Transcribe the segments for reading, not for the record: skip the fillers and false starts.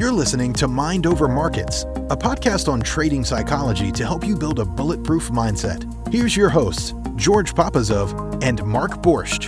You're listening to Mind Over Markets, a podcast on trading psychology to help you build a bulletproof mindset. Here's your hosts, George Papazov and Mark Borscht.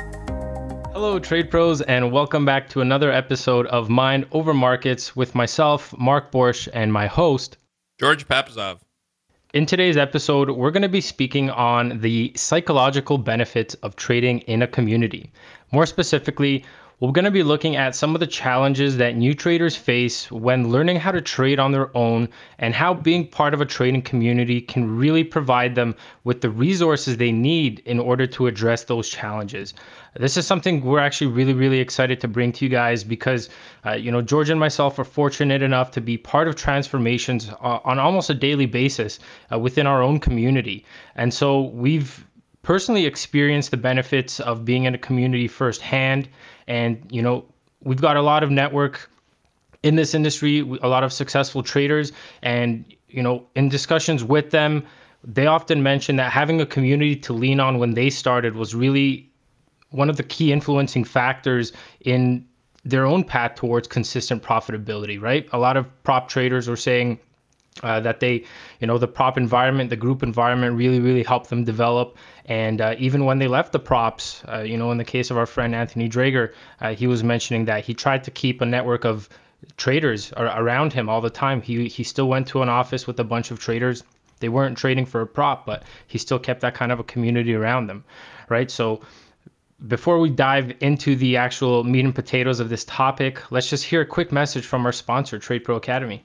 Hello, trade pros, and welcome back to another episode of Mind Over Markets with myself, Mark Borscht, and my host, George Papazov. In today's episode, we're going to be speaking on the psychological benefits of trading in a community. More specifically, we're going to be looking at some of the challenges that new traders face when learning how to trade on their own and how being part of a trading community can really provide them with the resources they need in order to address those challenges. This is something we're actually really excited to bring to you guys because, George and myself are fortunate enough to be part of transformations on almost a daily basis within our own community. And so we've personally experienced the benefits of being in a community firsthand. And, we've got a lot of network in this industry, a lot of successful traders. And, in discussions with them, they often mention that having a community to lean on when they started was really one of the key influencing factors in their own path towards consistent profitability, right? A lot of prop traders were saying that they, the prop environment, the group environment really helped them develop. And even when they left the props, in the case of our friend Anthony Drager, he was mentioning that he tried to keep a network of traders around him all the time. He still went to an office with a bunch of traders. They weren't trading for a prop, but he still kept that kind of a community around them, right? So before we dive into the actual meat and potatoes of this topic, let's just hear a quick message from our sponsor, Trade Pro Academy.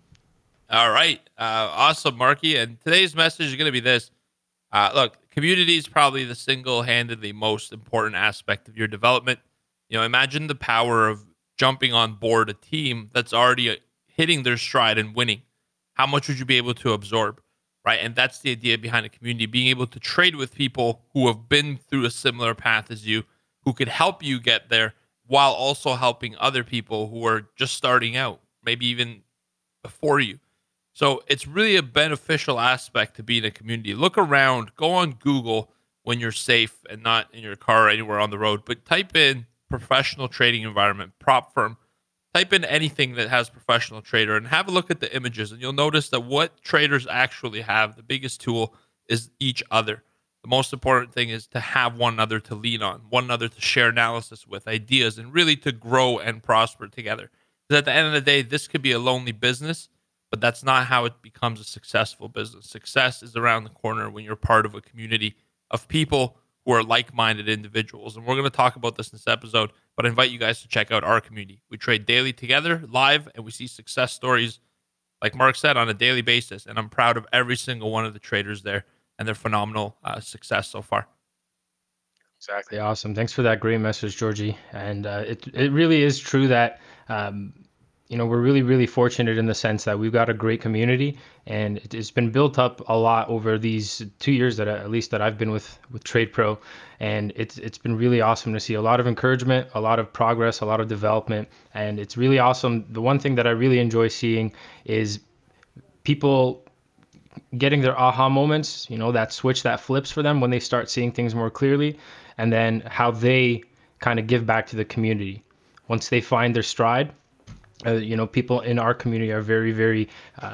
All right. Awesome, Marky. And today's message is going to be this. Look, community is probably the single-handedly most important aspect of your development. Imagine the power of jumping on board a team that's already hitting their stride and winning. How much would you be able to absorb, right? And that's the idea behind a community, being able to trade with people who have been through a similar path as you, who could help you get there while also helping other people who are just starting out, maybe even before you. So it's really a beneficial aspect to be in a community. Look around, go on Google when you're safe and not in your car or anywhere on the road, but type in professional trading environment, prop firm, type in anything that has professional trader and have a look at the images. And you'll notice that what traders actually have, the biggest tool is each other. The most important thing is to have one another to lean on, one another to share analysis with, ideas, and really to grow and prosper together. Because at the end of the day, this could be a lonely business, but that's not how it becomes a successful business. Success is around the corner when you're part of a community of people who are like-minded individuals. And we're going to talk about this in this episode, but I invite you guys to check out our community. We trade daily together, live, and we see success stories, like Mark said, on a daily basis. And I'm proud of every single one of the traders there and their phenomenal success so far. Exactly. Awesome. Thanks for that great message, Georgie. And it really is true that we're really fortunate in the sense that we've got a great community, and it's been built up a lot over these 2 years that at least that I've been with Trade Pro, and it's been really awesome to see a lot of encouragement, a lot of progress, a lot of development, and it's really awesome. The one thing that I really enjoy seeing is people getting their aha moments, that switch that flips for them when they start seeing things more clearly, and then how they kind of give back to the community once they find their stride. People in our community are very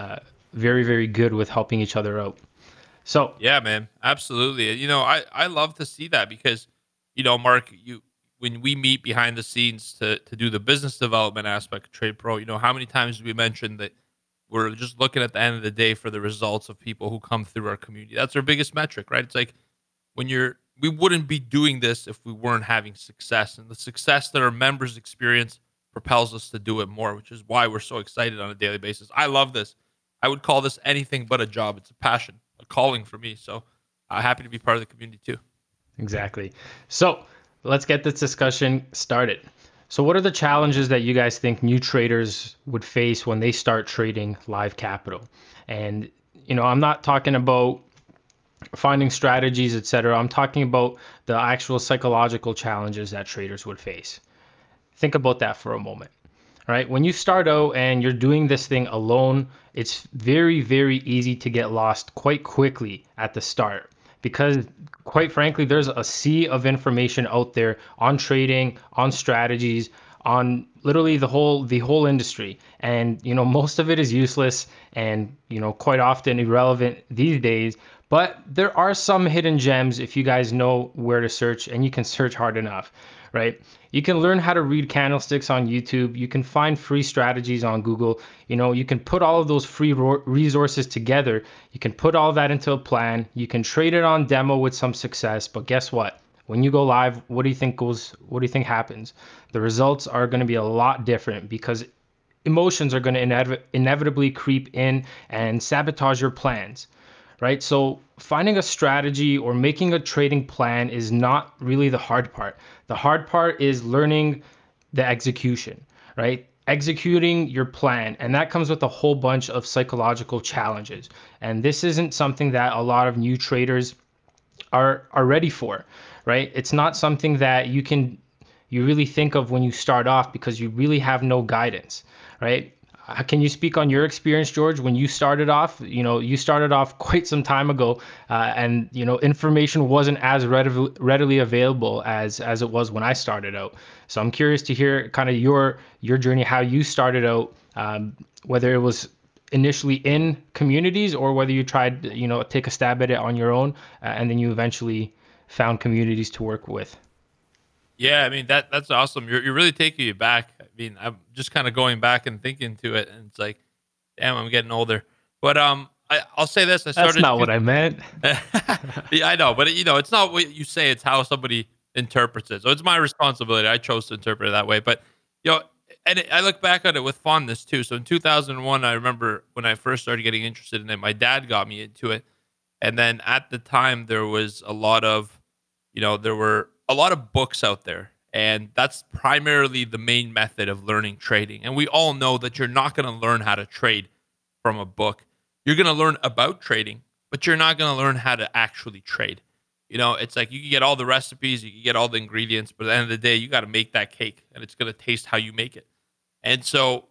good with helping each other out. So yeah, man, absolutely. I love to see that because, Mark, when we meet behind the scenes to do the business development aspect of Trade Pro, how many times we mentioned that we're just looking at the end of the day for the results of people who come through our community. That's our biggest metric, right? It's like we wouldn't be doing this if we weren't having success, and the success that our members experience propels us to do it more, which is why we're so excited on a daily basis. I love this. I would call this anything but a job. It's a passion, a calling for me. So I'm happy to be part of the community too. Exactly. So let's get this discussion started. So what are the challenges that you guys think new traders would face when they start trading live capital? And, I'm not talking about finding strategies, etc. I'm talking about the actual psychological challenges that traders would face. Think about that for a moment, right? When you start out and you're doing this thing alone, it's very easy to get lost quite quickly at the start because, quite frankly, there's a sea of information out there on trading, on strategies, on literally the whole industry. And most of it is useless and quite often irrelevant these days. But there are some hidden gems if you guys know where to search, and you can search hard enough, right? You can learn how to read candlesticks on YouTube. You can find free strategies on Google. You can put all of those free resources together. You can put all that into a plan. You can trade it on demo with some success. But guess what? When you go live, what do you think happens? The results are going to be a lot different because emotions are going to inevitably creep in and sabotage your plans, right? So finding a strategy or making a trading plan is not really the hard part. The hard part is learning the execution, right? Executing your plan. And that comes with a whole bunch of psychological challenges. And this isn't something that a lot of new traders are ready for, right? It's not something that you really think of when you start off because you really have no guidance, right? Can you speak on your experience, George, when you started off? You started off quite some time ago, and information wasn't as readily available as it was when I started out. So I'm curious to hear kind of your journey, how you started out, whether it was initially in communities or whether you tried, take a stab at it on your own, and then you eventually found communities to work with. Yeah, I mean that's awesome. You're really taking me back. I mean, I'm just kind of going back and thinking to it, and it's like, damn, I'm getting older. But I'll say this: I started. That's not what I meant. Yeah, I know, but it's not what you say; it's how somebody interprets it. So it's my responsibility. I chose to interpret it that way. But and I look back at it with fondness too. So in 2001, I remember when I first started getting interested in it. My dad got me into it, and then at the time there was a lot of, there were a lot of books out there, and that's primarily the main method of learning trading. And we all know that you're not going to learn how to trade from a book. You're going to learn about trading, but you're not going to learn how to actually trade. It's like you can get all the recipes, you can get all the ingredients, but at the end of the day, you got to make that cake, and it's going to taste how you make it. And so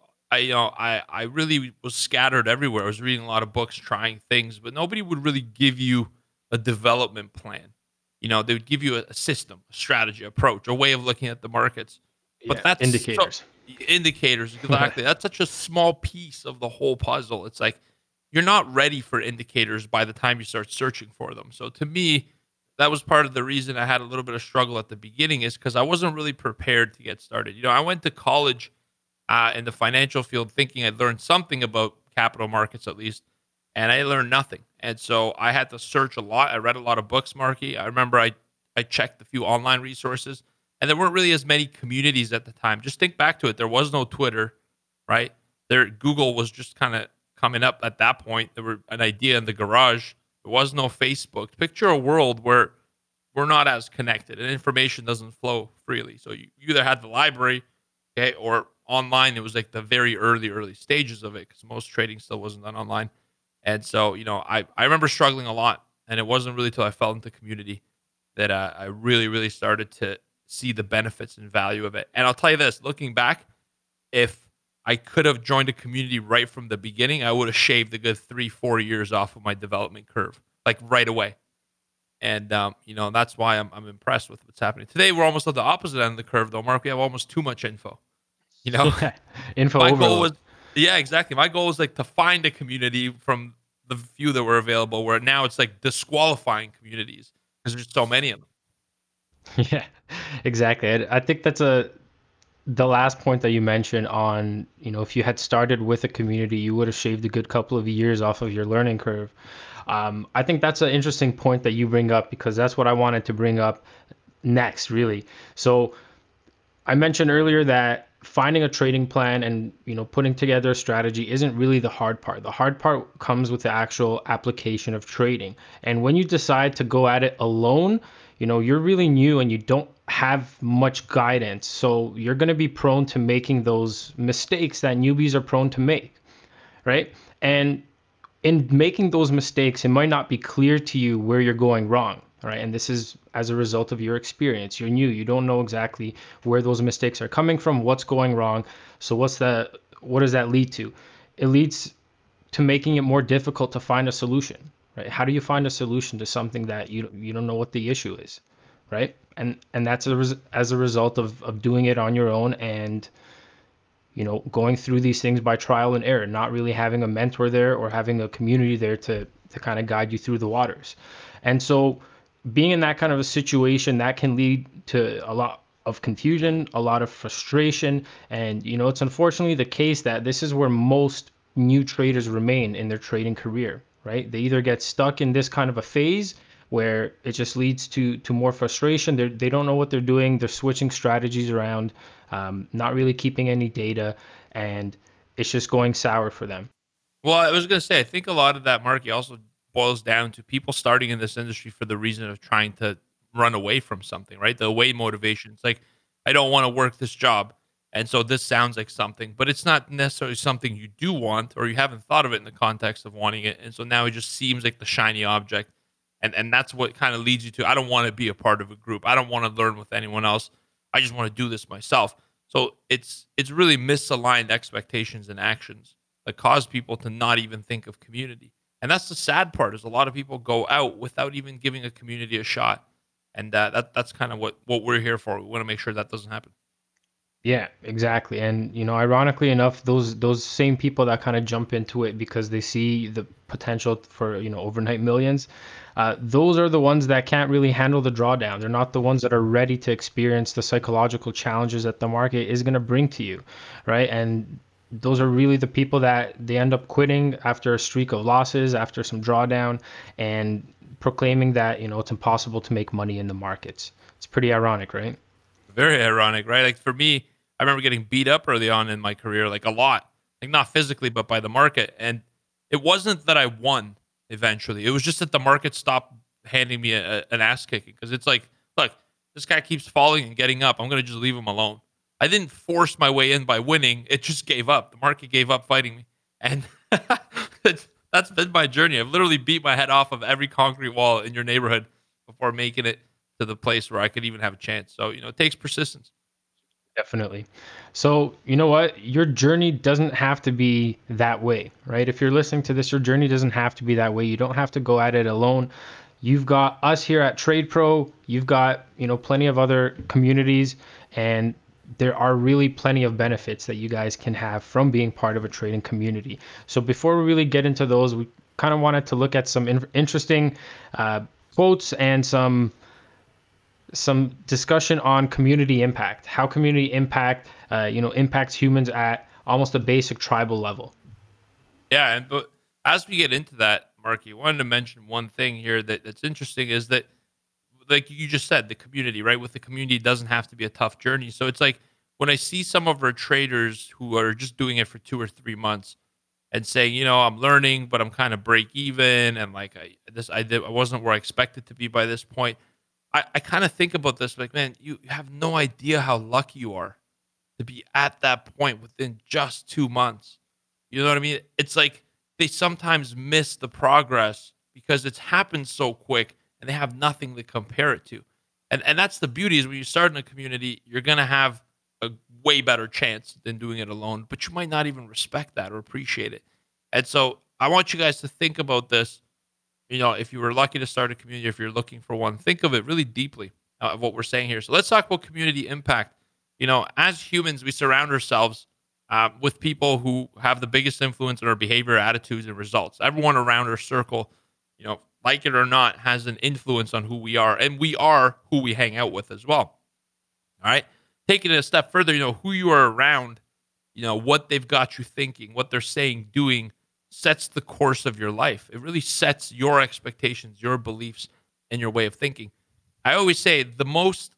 I really was scattered everywhere. I was reading a lot of books, trying things, but nobody would really give you a development plan. They would give you a system, a strategy, approach, a way of looking at the markets. But that's indicators. Indicators, exactly. That's such a small piece of the whole puzzle. It's like you're not ready for indicators by the time you start searching for them. So to me, that was part of the reason I had a little bit of struggle at the beginning, is because I wasn't really prepared to get started. I went to college in the financial field thinking I'd learned something about capital markets at least, and I learned nothing. And so I had to search a lot. I read a lot of books, Marky. I remember I checked a few online resources, and there weren't really as many communities at the time. Just think back to it. There was no Twitter, right? Google was just kind of coming up at that point. There were an idea in the garage. There was no Facebook. Picture a world where we're not as connected and information doesn't flow freely. So you either had the library, okay, or online. It was like the very early stages of it because most trading still wasn't done online. And so, I remember struggling a lot, and it wasn't really till I fell into community that I really, really started to see the benefits and value of it. And I'll tell you this, looking back, if I could have joined a community right from the beginning, I would have shaved a good 3-4 years off of my development curve, like right away. And, that's why I'm impressed with what's happening. Today, we're almost at the opposite end of the curve, though, Mark. We have almost too much info. Info my overload. goal was, yeah, exactly. My goal was like to find a community from the few that were available, where now it's like disqualifying communities because there's so many of them. Yeah, exactly. I think that's the last point that you mentioned on, if you had started with a community, you would have shaved a good couple of years off of your learning curve. I think that's an interesting point that you bring up because that's what I wanted to bring up next, really. So I mentioned earlier that finding a trading plan and putting together a strategy isn't really the hard part. The hard part comes with the actual application of trading. And when you decide to go at it alone, you're really new and you don't have much guidance. So you're going to be prone to making those mistakes that newbies are prone to make, right? And in making those mistakes, it might not be clear to you where you're going wrong. Right. And this is as a result of your experience. You're new. You don't know exactly where those mistakes are coming from, what's going wrong. So what does that lead to? It leads to making it more difficult to find a solution. Right. How do you find a solution to something that you don't know what the issue is? right? And that's as a result of doing it on your own, and going through these things by trial and error, not really having a mentor there or having a community there to kind of guide you through the waters. And so being in that kind of a situation, that can lead to a lot of confusion, a lot of frustration. And it's unfortunately the case that this is where most new traders remain in their trading career, right? They either get stuck in this kind of a phase where it just leads to more frustration. They don't know what they're doing. They're switching strategies around, not really keeping any data, and it's just going sour for them. Well, I was going to say, I think a lot of that, Marky, also boils down to people starting in this industry for the reason of trying to run away from something, right? The away motivation. It's like, I don't want to work this job. And so this sounds like something, but it's not necessarily something you do want, or you haven't thought of it in the context of wanting it. And so now it just seems like the shiny object. And that's what kind of leads you to, I don't want to be a part of a group. I don't want to learn with anyone else. I just want to do this myself. So it's really misaligned expectations and actions that cause people to not even think of community. And that's the sad part, is a lot of people go out without even giving a community a shot. And that's kind of what we're here for. We want to make sure that doesn't happen. Yeah, exactly. And ironically enough, those same people that kind of jump into it because they see the potential for overnight millions, those are the ones that can't really handle the drawdown. They're not the ones that are ready to experience the psychological challenges that the market is going to bring to you, right? And those are really the people that they end up quitting after a streak of losses, after some drawdown, and proclaiming that it's impossible to make money in the markets. It's pretty ironic, right? Very ironic, right? Like for me, I remember getting beat up early on in my career, like a lot, like not physically, but by the market. And it wasn't that I won eventually. It was just that the market stopped handing me an ass kicking, because it's like, look, this guy keeps falling and getting up. I'm going to just leave him alone. I didn't force my way in by winning. It just gave up. The market gave up fighting me. And that's been my journey. I've literally beat my head off of every concrete wall in your neighborhood before making it to the place where I could even have a chance. So, it takes persistence. Definitely. So, you know what? Your journey doesn't have to be that way, right? If you're listening to this, your journey doesn't have to be that way. You don't have to go at it alone. You've got us here at Trade Pro. You've got, plenty of other communities, and there are really plenty of benefits that you guys can have from being part of a trading community. So before we really get into those, we kind of wanted to look at some interesting quotes and some discussion on community impact, how community impact, impacts humans at almost a basic tribal level. Yeah, but as we get into that, Marky, I wanted to mention one thing here that's interesting, is that, like you just said, the community, right? With the community, it doesn't have to be a tough journey. So it's like when I see some of our traders who are just doing it for 2 or 3 months and saying, I'm learning, but I'm kind of break even, and like I wasn't where I expected to be by this point. I kind of think about this like, man, you have no idea how lucky you are to be at that point within just 2 months. You know what I mean? It's like they sometimes miss the progress because it's happened so quick and they have nothing to compare it to. And that's the beauty, is when you start in a community, you're going to have a way better chance than doing it alone, but you might not even respect that or appreciate it. And so I want you guys to think about this. If you were lucky to start a community, if you're looking for one, think of it really deeply, of what we're saying here. So let's talk about community impact. As humans, we surround ourselves with people who have the biggest influence on our behavior, attitudes, and results. Everyone around our circle, like it or not, has an influence on who we are, and we are who we hang out with as well. All right. Taking it a step further, who you are around, what they've got you thinking, what they're saying, doing, sets the course of your life. It really sets your expectations, your beliefs, and your way of thinking. I always say the most,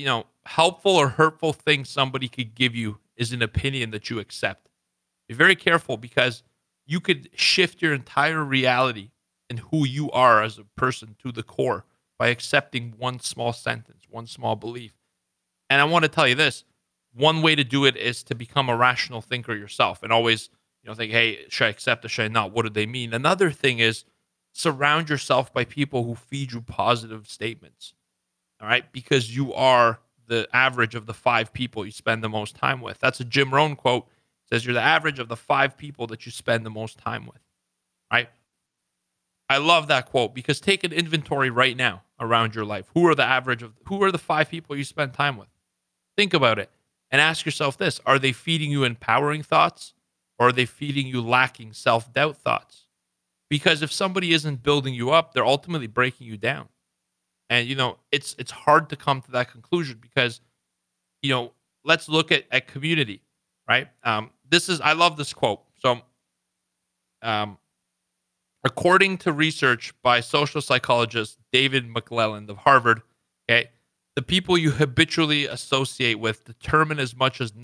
helpful or hurtful thing somebody could give you is an opinion that you accept. Be very careful, because you could shift your entire reality and who you are as a person to the core by accepting one small sentence, one small belief. And I want to tell you this, one way to do it is to become a rational thinker yourself and always think, hey, should I accept this? Should I not? What do they mean? Another thing is surround yourself by people who feed you positive statements. All right. Because you are the average of the 5 people you spend the most time with. That's a Jim Rohn quote. It says you're the average of the 5 people that you spend the most time with. Right. I love that quote because take an inventory right now around your life. Who are the 5 people you spend time with? Think about it and ask yourself this. Are they feeding you empowering thoughts or are they feeding you lacking self-doubt thoughts? Because if somebody isn't building you up, they're ultimately breaking you down. And, it's hard to come to that conclusion because, let's look at community, right? I love this quote. So, according to research by social psychologist David McClelland of Harvard, okay, the people you habitually associate with determine as much as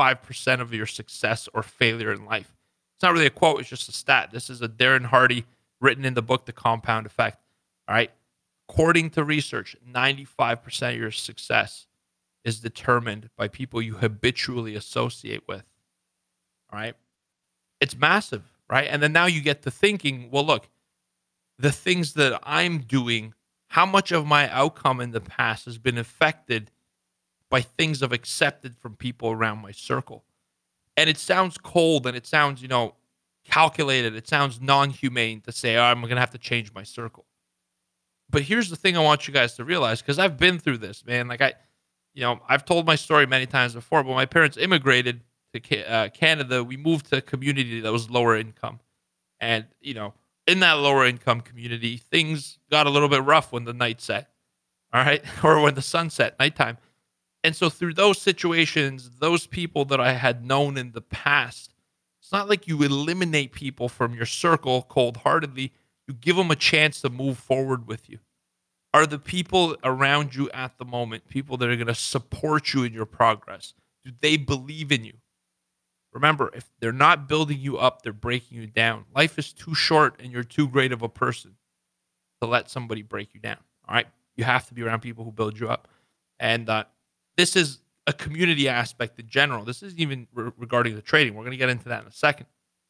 95% of your success or failure in life. It's not really a quote, it's just a stat. This is a Darren Hardy written in the book, The Compound Effect. All right. According to research, 95% of your success is determined by people you habitually associate with. All right. It's massive, right? And then now you get to thinking, well, look, the things that I'm doing, how much of my outcome in the past has been affected by things I've accepted from people around my circle. And it sounds cold and it sounds, calculated. It sounds non-humane to say, I'm going to have to change my circle. But here's the thing I want you guys to realize, because I've been through this, man. Like I've told my story many times before, but when my parents immigrated to Canada, we moved to a community that was lower income. And, in that lower income community, things got a little bit rough when the night set, all right? Or when the sun set, nighttime. And so through those situations, those people that I had known in the past, it's not like you eliminate people from your circle cold-heartedly. You give them a chance to move forward with you. Are the people around you at the moment people that are going to support you in your progress? Do they believe in you? Remember, if they're not building you up, they're breaking you down. Life is too short and you're too great of a person to let somebody break you down. All right? You have to be around people who build you up. And this is a community aspect in general. This isn't even regarding the trading. We're going to get into that in a second.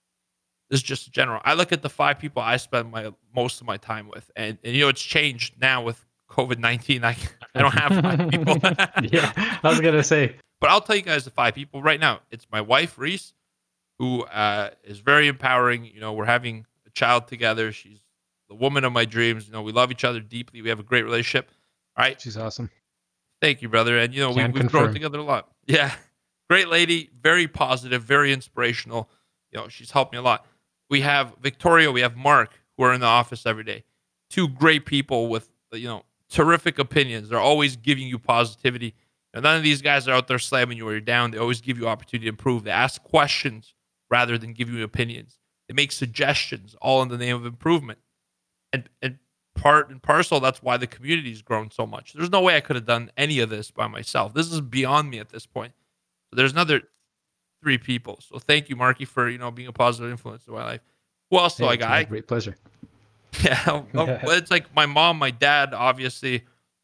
This is just general. I look at the 5 people I spend most of my time with. And it's changed now with COVID-19. I don't have 5 people. Yeah, I was going to say. But I'll tell you guys the 5 people right now. It's my wife, Reese, who is very empowering. We're having a child together. She's the woman of my dreams. We love each other deeply. We have a great relationship. All right. She's awesome. Thank you, brother. And, we've grown together a lot. Yeah. Great lady. Very positive. Very inspirational. She's helped me a lot. We have Victoria. We have Mark, who are in the office every day. 2 great people with, terrific opinions. They're always giving you positivity. None of these guys are out there slamming you where you're down. They always give you opportunity to improve. They ask questions rather than give you opinions. They make suggestions, all in the name of improvement. And part and parcel, that's why the community's grown so much. There's no way I could have done any of this by myself. This is beyond me at this point. So there's another 3 people. So thank you, Marky, for being a positive influence in my life. Who else do I got? Great pleasure. Yeah, it's like my mom, my dad, obviously,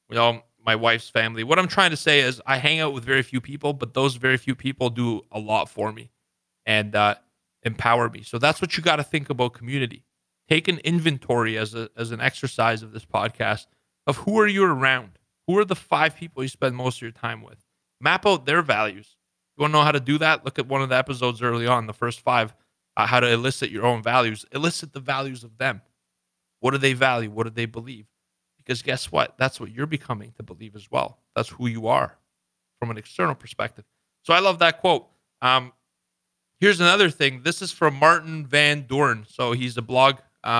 my wife's family. What I'm trying to say is I hang out with very few people, but those very few people do a lot for me and empower me. So that's what you got to think about community. Take an inventory as an exercise of this podcast of who are you around? Who are the 5 people you spend most of your time with? Map out their values. You want to know how to do that? Look at one of the episodes early on, the first 5, how to elicit your own values. Elicit the values of them. What do they value? What do they believe? Because guess what? That's what you're becoming to believe as well. That's who you are from an external perspective. So I love that quote. Here's another thing. This is from Martin Van Doorn. So he's a blog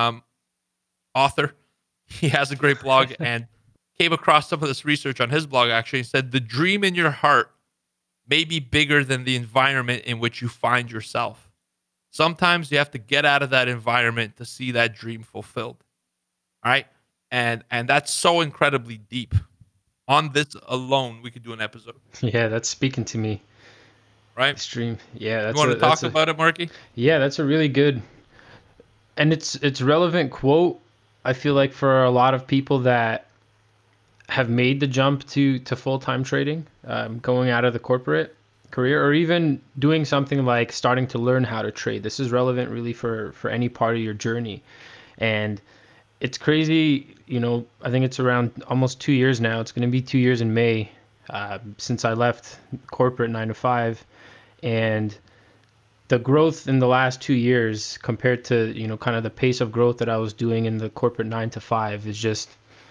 author. He has a great blog and came across some of this research on his blog, actually. He said, the dream in your heart may be bigger than the environment in which you find yourself. Sometimes you have to get out of that environment to see that dream fulfilled. All right? And that's so incredibly deep. On this alone, we could do an episode. Yeah, that's speaking to me. Right? Extreme. Yeah. That's you want to talk about it, Marky? Yeah, that's a really good, and it's relevant quote. I feel like for a lot of people that have made the jump to full-time trading, going out of the corporate career, or even doing something like starting to learn how to trade. This is relevant really for any part of your journey. And it's crazy, I think it's around almost 2 years now. It's going to be 2 years in May since I left corporate 9 to 5. And the growth in the last 2 years compared to, kind of the pace of growth that I was doing in the corporate 9 to 5 is just,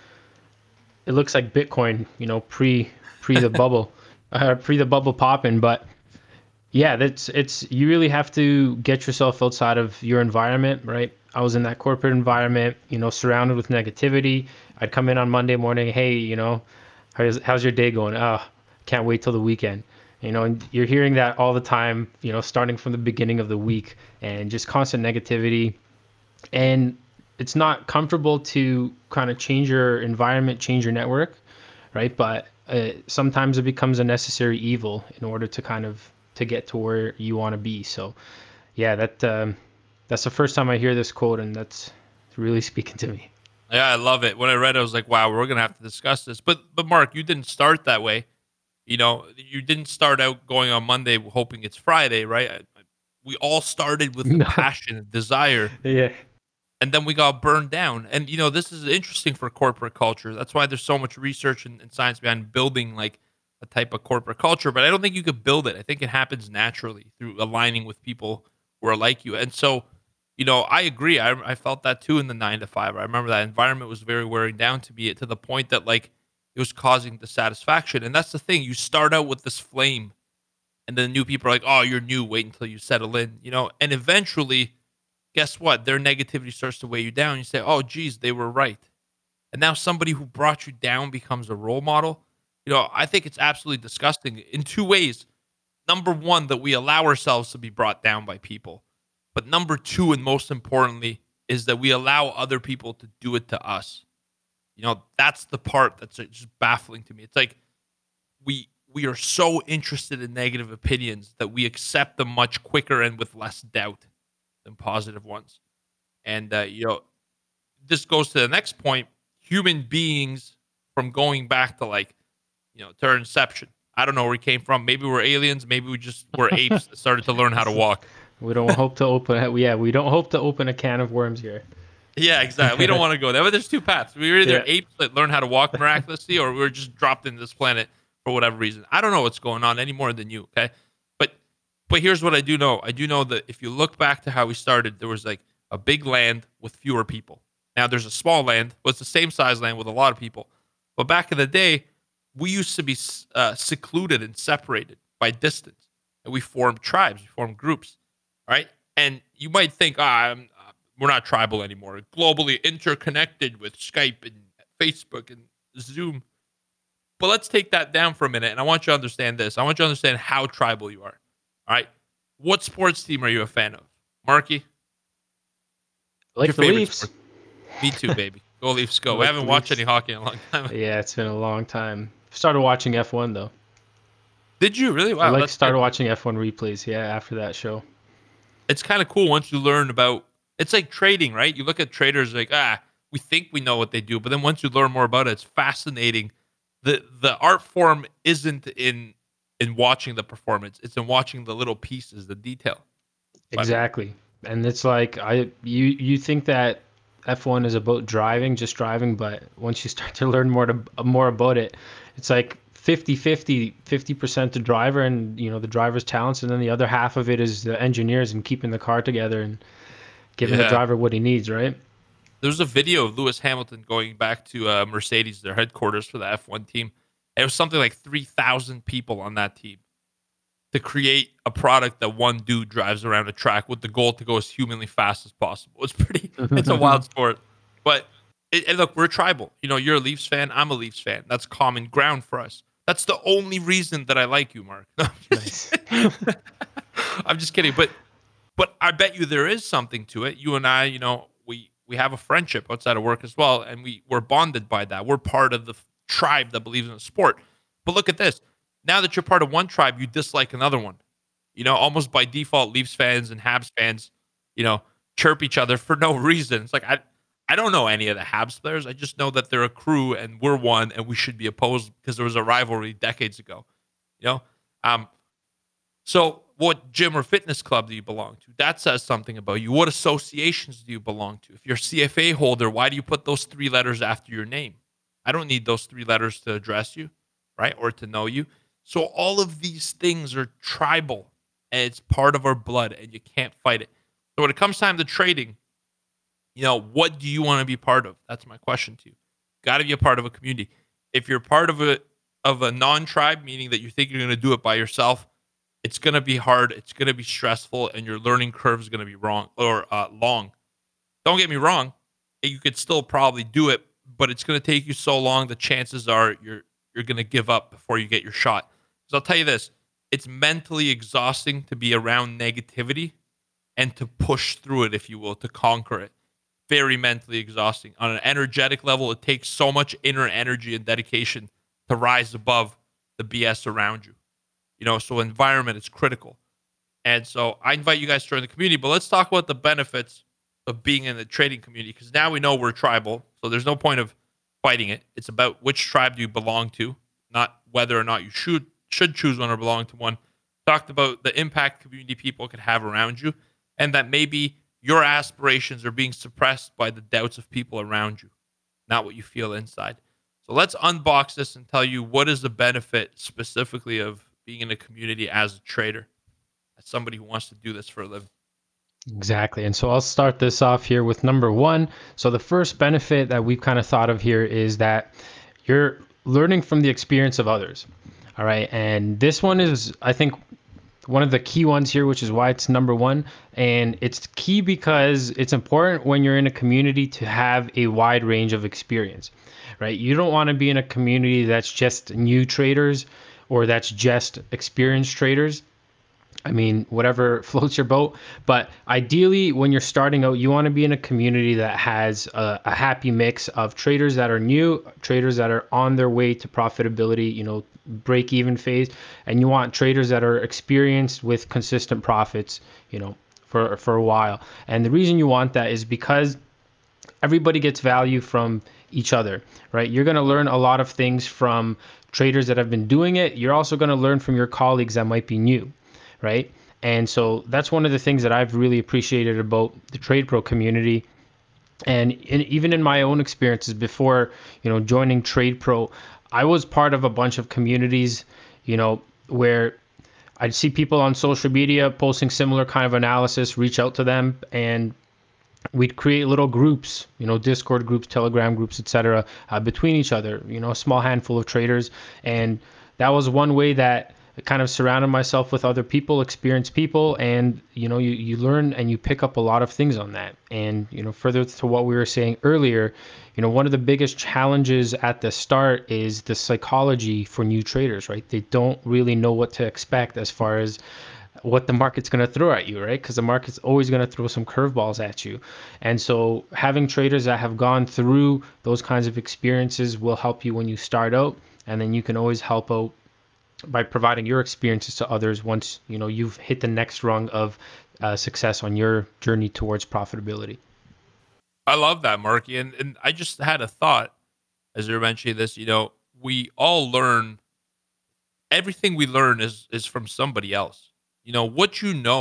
it looks like Bitcoin, pre the bubble, pre the bubble popping. But yeah, it's you really have to get yourself outside of your environment, right? I was in that corporate environment, surrounded with negativity. I'd come in on Monday morning, hey, how's your day going? Oh, can't wait till the weekend. And you're hearing that all the time, starting from the beginning of the week, and just constant negativity. And it's not comfortable to kind of change your environment, change your network, right? But sometimes it becomes a necessary evil in order to kind of to get to where you want to be. So yeah, that's the first time I hear this quote, and that's really speaking to me. Yeah, I love it. When I read it, I was like, wow, we're going to have to discuss this. But Mark, you didn't start that way. You didn't start out going on Monday hoping it's Friday, right? We all started with passion and desire. Yeah. And then we got burned down. And, this is interesting for corporate culture. That's why there's so much research and science behind building like a type of corporate culture. But I don't think you could build it. I think it happens naturally through aligning with people who are like you. And so, I agree. I felt that too in the 9 to 5. I remember that environment was very wearing down to me to the point that like it was causing dissatisfaction. And that's the thing. You start out with this flame and then new people are like, oh, you're new. Wait until you settle in, and eventually, guess what? Their negativity starts to weigh you down. You say, oh, geez, they were right. And now somebody who brought you down becomes a role model. I think it's absolutely disgusting in two ways. Number one, that we allow ourselves to be brought down by people. But number two, and most importantly, is that we allow other people to do it to us. That's the part that's just baffling to me. It's like we are so interested in negative opinions that we accept them much quicker and with less doubt than positive ones. And, this goes to the next point. Human beings, from going back to to our inception. I don't know where we came from. Maybe we're aliens. Maybe we just were apes that started to learn how to walk. We don't hope to open. Yeah, we don't hope to open a can of worms here. Yeah, exactly. We don't want to go there. But there's two paths. We're either apes that learn how to walk miraculously, or we're just dropped into this planet for whatever reason. I don't know what's going on any more than you. Okay, but here's what I do know. I do know that if you look back to how we started, there was like a big land with fewer people. Now there's a small land, but it's the same size land with a lot of people. But back in the day, we used to be secluded and separated by distance, and we formed tribes, we formed groups, right? And you might think, we're not tribal anymore. Globally interconnected with Skype and Facebook and Zoom. But let's take that down for a minute, and I want you to understand this. I want you to understand how tribal you are. All right? What sports team are you a fan of? Marky? I like the Leafs. Sport? Me too, baby. Go Leafs, go. I haven't watched any hockey in a long time. Yeah, it's been a long time. Started watching F1, though. Did you? Really? Wow. I started watching F1 replays, after that show. It's kind of cool once you learn about... It's like trading, right? You look at traders like, we think we know what they do. But then once you learn more about it, it's fascinating. The art form isn't in watching the performance. It's in watching the little pieces, the detail. Exactly. And it's like you think that F1 is about just driving, but once you start to learn more about it, it's like 50% the driver and the driver's talents, and then the other half of it is the engineers and keeping the car together and giving the driver what he needs, right? There's a video of Lewis Hamilton going back to Mercedes, their headquarters for the F1 team. And it was something like 3,000 people on that team to create a product that one dude drives around a track with the goal to go as humanly fast as possible. It's a wild sport. But look, we're tribal. You're a Leafs fan. I'm a Leafs fan. That's common ground for us. That's the only reason that I like you, Mark. Nice. I'm just kidding. But I bet you there is something to it. You and I, we have a friendship outside of work as well, and we're bonded by that. We're part of the tribe that believes in the sport. But look at this. Now that you're part of one tribe, you dislike another one. Almost by default, Leafs fans and Habs fans, chirp each other for no reason. It's like, I don't know any of the Habs players. I just know that they're a crew and we're one and we should be opposed because there was a rivalry decades ago. So what gym or fitness club do you belong to? That says something about you. What associations do you belong to? If you're a CFA holder, why do you put those 3 letters after your name? I don't need those 3 letters to address you, right? Or to know you. So all of these things are tribal. and it's part of our blood, and you can't fight it. So when it comes time to trading, what do you want to be part of? That's my question to you. Got to be a part of a community. If you're part of a non-tribe, meaning that you think you're going to do it by yourself, it's going to be hard. It's going to be stressful, and your learning curve is going to be long. Don't get me wrong. You could still probably do it, but it's going to take you so long. The chances are you're going to give up before you get your shot. So I'll tell you this. It's mentally exhausting to be around negativity and to push through it, if you will, to conquer it. Very mentally exhausting. On an energetic level, it takes so much inner energy and dedication to rise above the BS around you. So environment is critical. And so I invite you guys to join the community, but let's talk about the benefits of being in the trading community, because now we know we're tribal, so there's no point of fighting it. It's about which tribe do you belong to, not whether or not you should choose one or belong to one. Talked about the impact community people could have around you, and that maybe your aspirations are being suppressed by the doubts of people around you, not what you feel inside. So let's unbox this and tell you what is the benefit specifically of being in a community as a trader, as somebody who wants to do this for a living. Exactly. And so I'll start this off here with number one. So the first benefit that we've kind of thought of here is that you're learning from the experience of others. All right. And this one is, I think, one of the key ones here, which is why it's number one. And it's key because it's important when you're in a community to have a wide range of experience, right? You don't want to be in a community that's just new traders or that's just experienced traders. I mean, whatever floats your boat. But ideally, when you're starting out, you want to be in a community that has a happy mix of traders that are new, traders that are on their way to profitability, break-even phase, and you want traders that are experienced with consistent profits, for a while. And the reason you want that is because everybody gets value from each other, right? You're going to learn a lot of things from traders that have been doing it. You're also going to learn from your colleagues that might be new. Right. And so that's one of the things that I've really appreciated about the Trade Pro community. And even in my own experiences before, joining Trade Pro, I was part of a bunch of communities, where I'd see people on social media posting similar kind of analysis, reach out to them, and we'd create little groups, Discord groups, Telegram groups, etc., between each other, a small handful of traders. And that was one way that I kind of surrounded myself with other people, experienced people, and you learn and you pick up a lot of things on that. And further to what we were saying earlier, one of the biggest challenges at the start is the psychology for new traders, right? They don't really know what to expect as far as what the market's going to throw at you, right? Because the market's always going to throw some curveballs at you. And so having traders that have gone through those kinds of experiences will help you when you start out, and then you can always help out by providing your experiences to others once you've hit the next rung of success on your journey towards profitability. I love that, Marky. And I just had a thought as you were mentioning this. We all learn. Everything we learn is from somebody else. What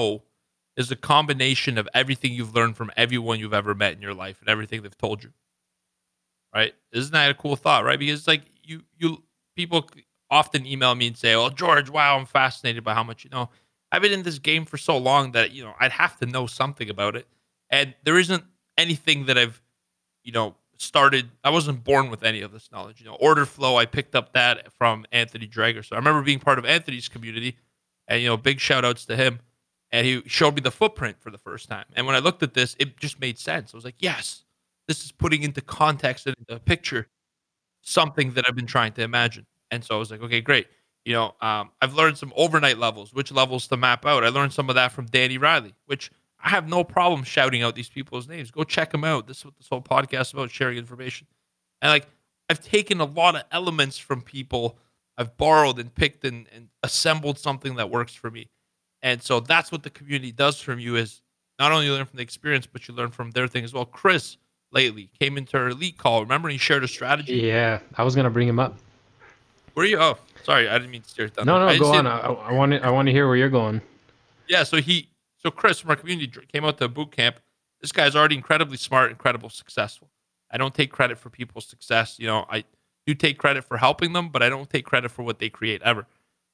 is a combination of everything you've learned from everyone you've ever met in your life and everything they've told you. Right? Isn't that a cool thought, right? Because like people often email me and say, "Oh, George, wow, I'm fascinated by how much you know. I've been in this game for so long that I'd have to know something about it." And there isn't anything that I've started. I wasn't born with any of this knowledge. Order flow, I picked up that from Anthony Drager. So I remember being part of Anthony's community, and big shout outs to him. And he showed me the footprint for the first time. And when I looked at this, it just made sense. I was like, yes, this is putting into context and into a picture something that I've been trying to imagine. And so I was like, okay, great. I've learned some overnight levels, which levels to map out. I learned some of that from Danny Riley, which I have no problem shouting out these people's names. Go check them out. This is what this whole podcast is about, sharing information. And I've taken a lot of elements from people. I've borrowed and picked and assembled something that works for me. And so that's what the community does from you, is not only learn from the experience, but you learn from their thing as well. Chris lately came into our elite call. Remember, he shared a strategy. Yeah, I was going to bring him up. Where are you? Oh, sorry, I didn't mean to steer it down. No, go on. I want to hear where you're going. Yeah, so Chris from our community came out to a boot camp. This guy's already incredibly smart, incredibly successful. I don't take credit for people's success. I do take credit for helping them, but I don't take credit for what they create ever.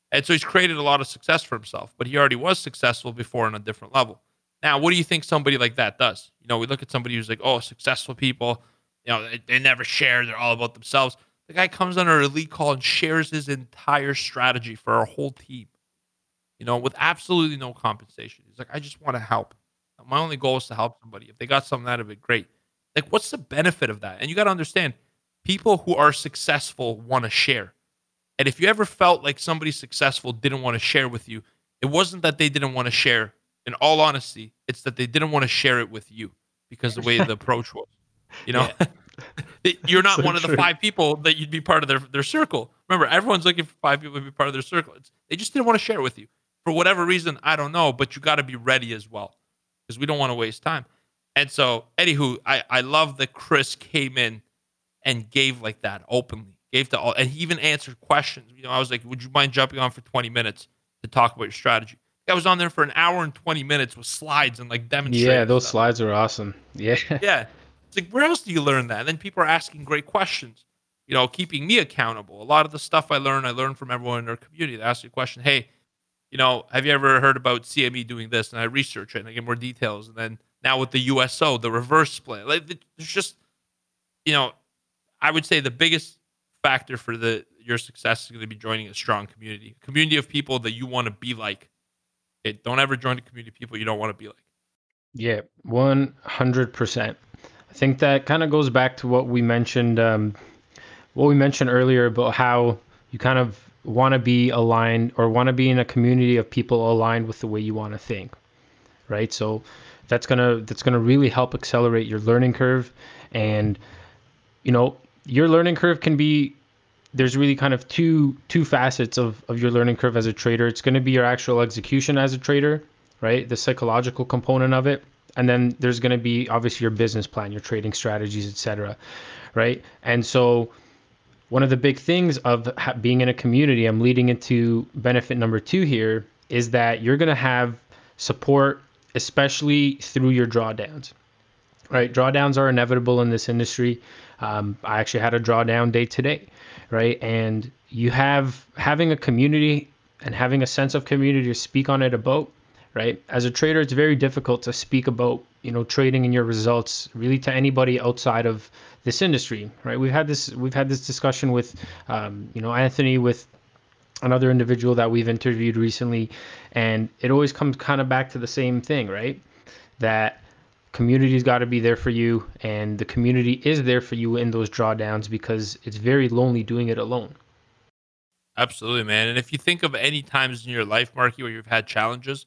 And so he's created a lot of success for himself, but he already was successful before on a different level. Now, what do you think somebody like that does? We look at somebody who's like, oh, successful people, they never share. They're all about themselves. The guy comes on an elite call and shares his entire strategy for our whole team, with absolutely no compensation. He's like, I just want to help. My only goal is to help somebody. If they got something out of it, great. Like, what's the benefit of that? And you got to understand, people who are successful want to share. And if you ever felt like somebody successful didn't want to share with you, it wasn't that they didn't want to share. In all honesty, it's that they didn't want to share it with you because the way the approach was. Yeah. You're not one of the 5 people that you'd be part of their circle. Remember, everyone's looking for 5 people to be part of their circle. They just didn't want to share it with you. For whatever reason, I don't know, but you got to be ready as well because we don't want to waste time. And so, anywho, I love that Chris came in and gave like that openly. Gave to all, and he even answered questions. I was like, would you mind jumping on for 20 minutes to talk about your strategy? I was on there for an hour and 20 minutes with slides and like demonstrating. Yeah, those slides are awesome. Yeah. Yeah. It's like, where else do you learn that? And then people are asking great questions, keeping me accountable. A lot of the stuff I learned from everyone in our community. They ask you a question, hey, have you ever heard about CME doing this? And I research it and I get more details. And then now with the USO, the reverse split, like there's just, I would say the biggest factor for your success is going to be joining a strong community of people that you want to be like. Don't ever join a community of people you don't want to be like. Yeah, 100%. I think that kind of goes back to what we mentioned earlier about how you kind of want to be aligned or want to be in a community of people aligned with the way you want to think, right? So that's gonna really help accelerate your learning curve. And your learning curve can be, there's really kind of two facets of your learning curve as a trader. It's going to be your actual execution as a trader, right? The psychological component of it. And then there's going to be obviously your business plan, your trading strategies, etc., right? And so one of the big things of being in a community, I'm leading into benefit number 2 here, is that you're going to have support, especially through your drawdowns, right? Drawdowns are inevitable in this industry. I actually had a drawdown day today, right? And having a community and having a sense of community to speak on it about, right? As a trader, it's very difficult to speak about, trading and your results really to anybody outside of this industry, right? We've had this discussion with, Anthony, with another individual that we've interviewed recently, and it always comes kind of back to the same thing, right? That community's got to be there for you, and the community is there for you in those drawdowns because it's very lonely doing it alone. Absolutely, man. And if you think of any times in your life, Marky, where you've had challenges,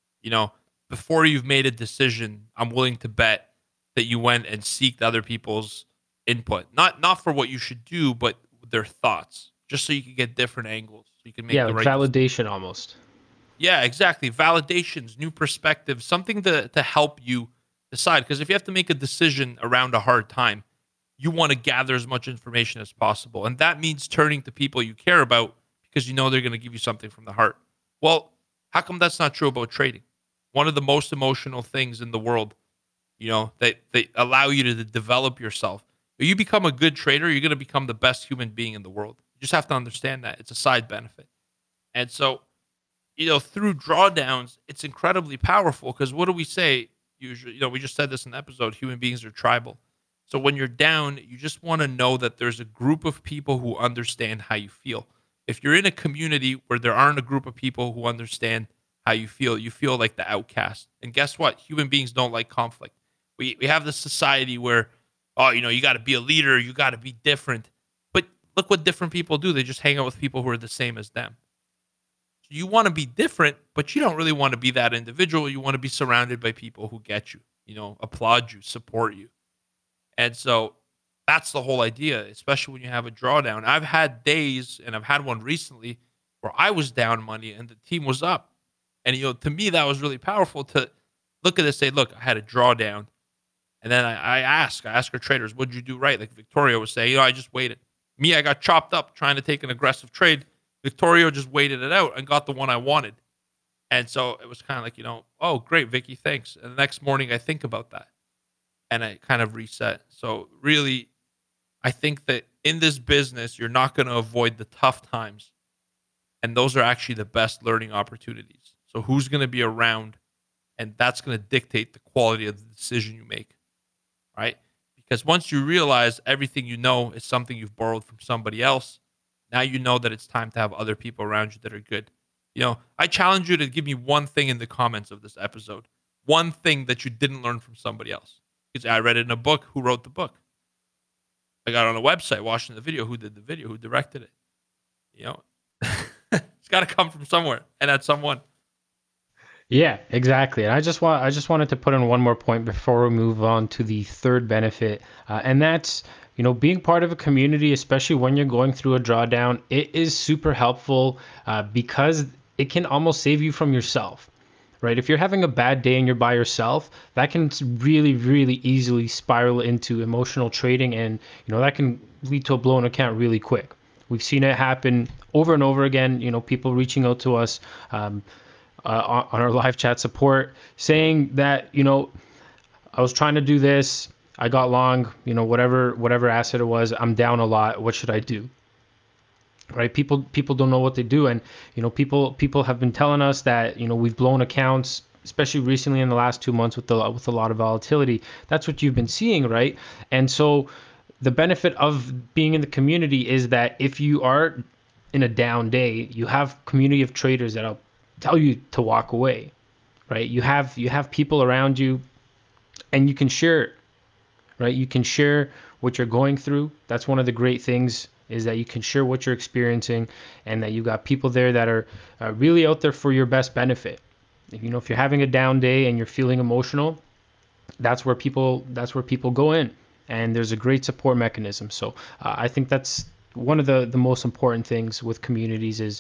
before you've made a decision, I'm willing to bet that you went and seeked other people's input, not for what you should do, but their thoughts, just so you can get different angles, so you can make the right validation decision. Almost. Yeah, exactly. Validations, new perspectives, something to help you decide. Because if you have to make a decision around a hard time, you want to gather as much information as possible, and that means turning to people you care about because they're going to give you something from the heart. Well, how come that's not true about trading? One of the most emotional things in the world, that allow you to develop yourself. If you become a good trader, you're going to become the best human being in the world. You just have to understand that. It's a side benefit. And so, through drawdowns, it's incredibly powerful because what do we say? Usually, we just said this in the episode, human beings are tribal. So when you're down, you just want to know that there's a group of people who understand how you feel. If you're in a community where there aren't a group of people who understand how you feel like the outcast. And guess what? Human beings don't like conflict. We have this society where, you got to be a leader, you got to be different. But look what different people do. They just hang out with people who are the same as them. So you want to be different, but you don't really want to be that individual. You want to be surrounded by people who get you, applaud you, support you. And so that's the whole idea, especially when you have a drawdown. I've had days, and I've had one recently, where I was down money and the team was up. And, to me, that was really powerful to look at this, say, look, I had a drawdown. And then I ask our traders, what did you do right? Like Victoria was saying, I just waited. Me, I got chopped up trying to take an aggressive trade. Victoria just waited it out and got the one I wanted. And so it was kind of like, oh, great, Vicky, thanks. And the next morning I think about that and I kind of reset. So really, I think that in this business, you're not going to avoid the tough times. And those are actually the best learning opportunities. So who's going to be around? And that's going to dictate the quality of the decision you make, right? Because once you realize everything you know is something you've borrowed from somebody else, now you know that it's time to have other people around you that are good. I challenge you to give me one thing in the comments of this episode, one thing that you didn't learn from somebody else. Because I read it in a book. Who wrote the book? I got on a website watching the video. Who did the video? Who directed it? It's got to come from somewhere, and that's someone. Yeah, exactly. And I just wanted to put in one more point before we move on to the third benefit, and that's being part of a community, especially when you're going through a drawdown. It is super helpful because it can almost save you from yourself. Right? If you're having a bad day and you're by yourself, that can really, really easily spiral into emotional trading, and that can lead to a blown account really quick. We've seen it happen over and over again. People reaching out to us on our live chat support saying that I was trying to do this, I got long, whatever asset it was, I'm down a lot. What should I do? Right? People don't know what they do, and people have been telling us that we've blown accounts, especially recently in the last 2 months with a lot of volatility. That's what you've been seeing, right? And so the benefit of being in the community is that if you are in a down day, you have community of traders that'll tell you to walk away, right? You have people around you, and you can share, right? You can share what you're going through. That's one of the great things, is that you can share what you're experiencing, and that you got people there that are really out there for your best benefit. If you're having a down day and you're feeling emotional, that's where people go in, and there's a great support mechanism. So I think that's one of the most important things with communities is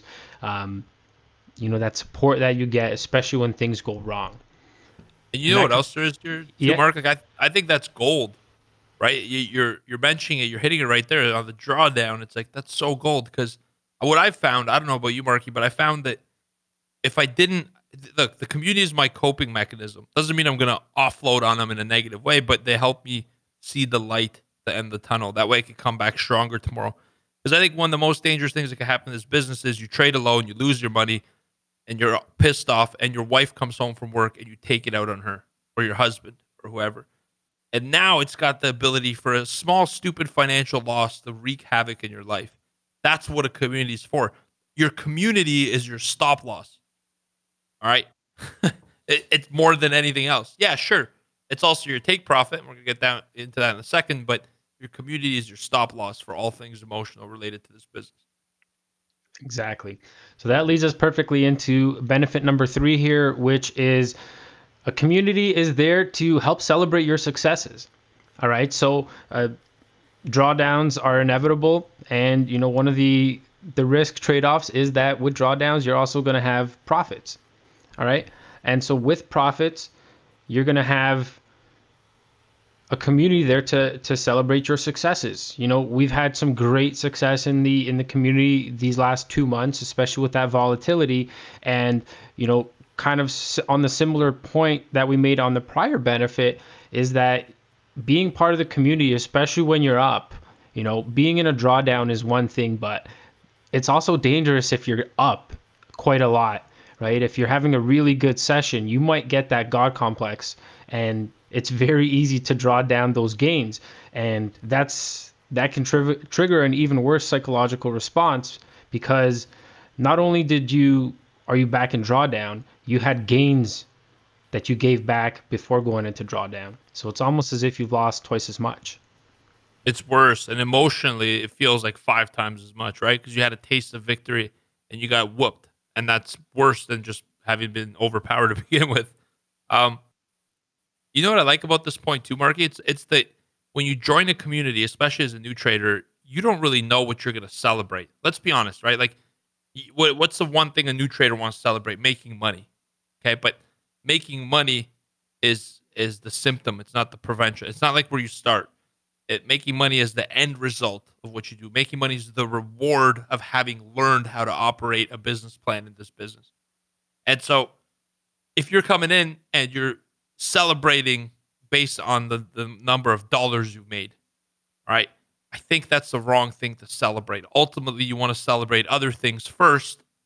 that support that you get, especially when things go wrong. And you know what else there is here, Mark? Like I think that's gold, right? You're mentioning it, you're hitting it right there on the drawdown. It's like, that's so gold, because what I've found, I don't know about you, Marky, but I found that if I didn't look, the community is my coping mechanism. Doesn't mean I'm gonna offload on them in a negative way, but they help me see the light, the end of the tunnel. That way I can come back stronger tomorrow. Because I think one of the most dangerous things that can happen in this business is you trade alone, you lose your money, and you're pissed off, and your wife comes home from work and you take it out on her or your husband or whoever. And now it's got the ability for a small, stupid financial loss to wreak havoc in your life. That's what a community is for. Your community is your stop loss. All right? It's more than anything else. Yeah, sure. It's also your take profit, and we're going to get down into that in a second, but your community is your stop loss for all things emotional related to this business. Exactly. So that leads us perfectly into benefit number 3 here, which is a community is there to help celebrate your successes. All right. So drawdowns are inevitable. And, one of the risk trade-offs is that with drawdowns, you're also going to have profits. All right. And so with profits, you're going to have a community there to celebrate your successes. We've had some great success in the community these last 2 months, especially with that volatility. And, kind of on the similar point that we made on the prior benefit, is that being part of the community, especially when you're up, being in a drawdown is one thing, but it's also dangerous if you're up quite a lot, right? If you're having a really good session, you might get that God complex, and it's very easy to draw down those gains. And that can trigger an even worse psychological response, because not only are you back in drawdown, you had gains that you gave back before going into drawdown. So it's almost as if you've lost twice as much. It's worse. And emotionally, it feels like 5 times as much, right? Because you had a taste of victory and you got whooped. And that's worse than just having been overpowered to begin with. You know what I like about this point too, Marky? It's that when you join a community, especially as a new trader, you don't really know what you're going to celebrate. Let's be honest, right? Like, what's the one thing a new trader wants to celebrate? Making money. Okay, but making money is the symptom. It's not the prevention. It's not like where you start. Making money is the end result of what you do. Making money is the reward of having learned how to operate a business plan in this business. And so if you're coming in and you're celebrating based on the number of dollars you've made, right? I think that's the wrong thing to celebrate. Ultimately, you want to celebrate other things first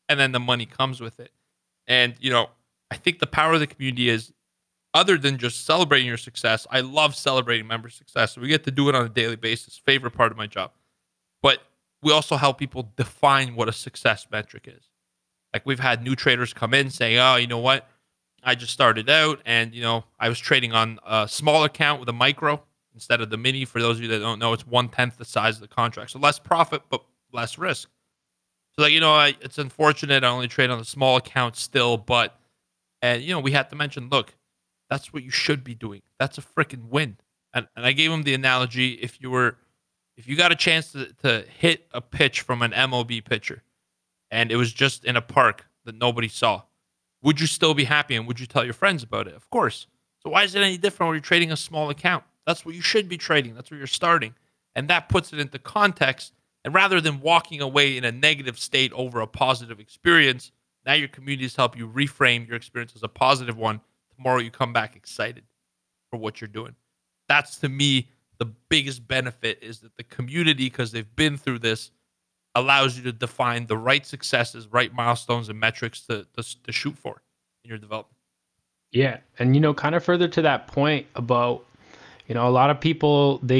and then the money comes with it. And, I think the power of the community is, other than just celebrating your success, I love celebrating member success. So we get to do it on a daily basis. Favorite part of my job. But we also help people define what a success metric is. Like, we've had new traders come in saying, oh, you know what? I just started out and, I was trading on a small account with a micro instead of the mini. For those of you that don't know, it's 1/10 the size of the contract. So less profit, but less risk. So, it's unfortunate I only trade on the small account still, but, we had to mention, look, that's what you should be doing. That's a freaking win. And I gave him the analogy, if you got a chance to hit a pitch from an MLB pitcher and it was just in a park that nobody saw, would you still be happy and would you tell your friends about it? Of course. So why is it any different when you're trading a small account? That's what you should be trading. That's where you're starting. And that puts it into context. And rather than walking away in a negative state over a positive experience, now your communities help you reframe your experience as a positive one. Tomorrow you come back excited for what you're doing. That's, to me, the biggest benefit, is that the community, because they've been through this, allows you to define the right successes, right milestones and metrics to shoot for in your development. Yeah. And, kind of further to that point about, a lot of people, they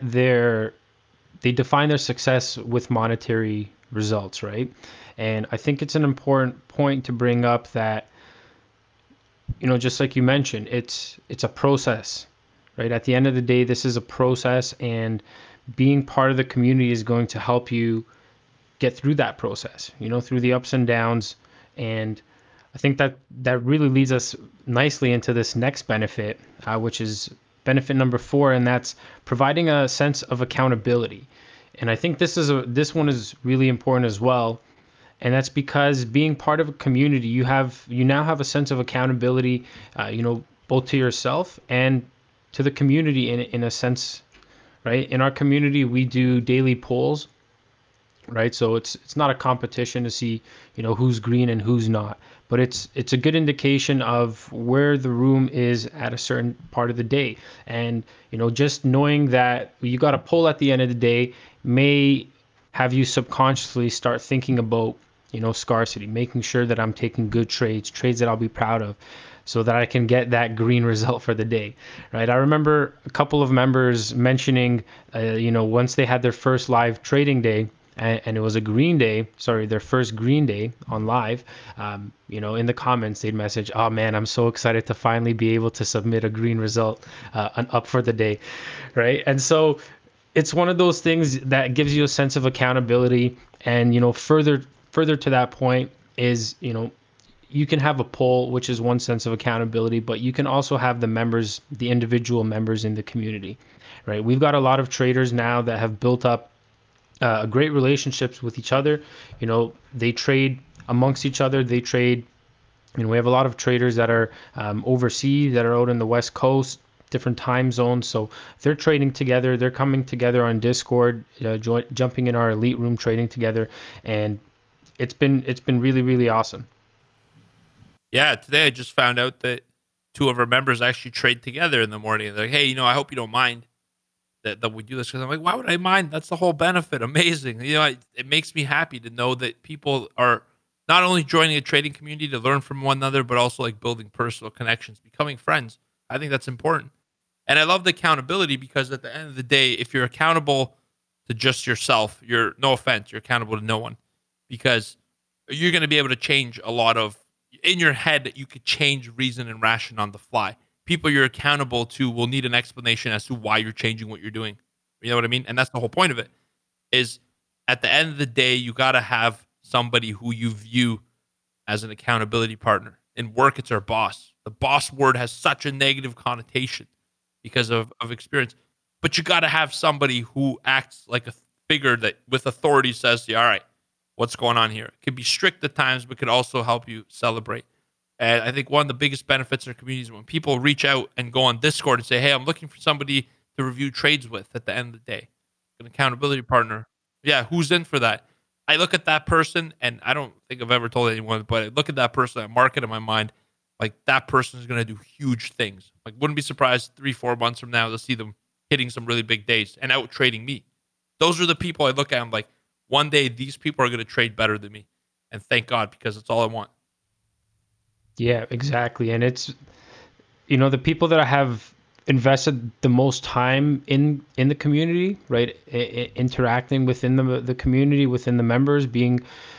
define their success with monetary results, right? And I think it's an important point to bring up that, just like you mentioned, it's a process, right? At the end of the day, this is a process, and being part of the community is going to help you get through that process, through the ups and downs. And I think that really leads us nicely into this next benefit, which is benefit number 4, and that's providing a sense of accountability. And I think this one is really important as well. And that's because being part of a community, you now have a sense of accountability, both to yourself and to the community in a sense, right? In our community, we do daily polls, right? So it's not a competition to see, who's green and who's not, but it's a good indication of where the room is at a certain part of the day. And, just knowing that you got a poll at the end of the day may have you subconsciously start thinking about, scarcity, making sure that I'm taking good trades that I'll be proud of, so that I can get that green result for the day, right? I remember a couple of members mentioning, once they had their first live trading day, and it was a green day, their first green day on live, in the comments, they'd message, oh man, I'm so excited to finally be able to submit a green result, up for the day, right? And so it's one of those things that gives you a sense of accountability. And, further to that point is, you can have a poll, which is one sense of accountability, but you can also have the individual members in the community, right? We've got a lot of traders now that have built up great relationships with each other. They trade amongst each other. They trade, we have a lot of traders that are overseas, that are out in the West Coast, different time zones. So they're trading together. They're coming together on Discord, jumping in our elite room, trading together. And it's been really, really awesome. Yeah, today I just found out that 2 of our members actually trade together in the morning. They're like, hey, I hope you don't mind that we do this. Because I'm like, why would I mind? That's the whole benefit. Amazing. It makes me happy to know that people are not only joining a trading community to learn from one another, but also like building personal connections, becoming friends. I think that's important. And I love the accountability, because at the end of the day, if you're accountable to just yourself, you're accountable to no one, because you're going to be able to change a lot of, in your head, you could change reason and ration on the fly. People you're accountable to will need an explanation as to why you're changing what you're doing. You know what I mean? And that's the whole point of it, is at the end of the day, you got to have somebody who you view as an accountability partner. In work, it's our boss. The boss word has such a negative connotation because of experience. But you got to have somebody who acts like a figure that with authority says to you, all right, what's going on here? It could be strict at times, but could also help you celebrate. And I think one of the biggest benefits in our community is when people reach out and go on Discord and say, hey, I'm looking for somebody to review trades with at the end of the day. An accountability partner. Yeah, who's in for that? I look at that person, and I don't think I've ever told anyone, but I look at that person, I mark it in my mind, like that person is going to do huge things. Like, wouldn't be surprised 3-4 months from now to see them hitting some really big days and out trading me. Those are the people I look at. I'm like, one day these people are going to trade better than me. And thank God, because it's all I want. Yeah, exactly. And it's, the people that have invested the most time in the community, right? Interacting within the community, within the members, being,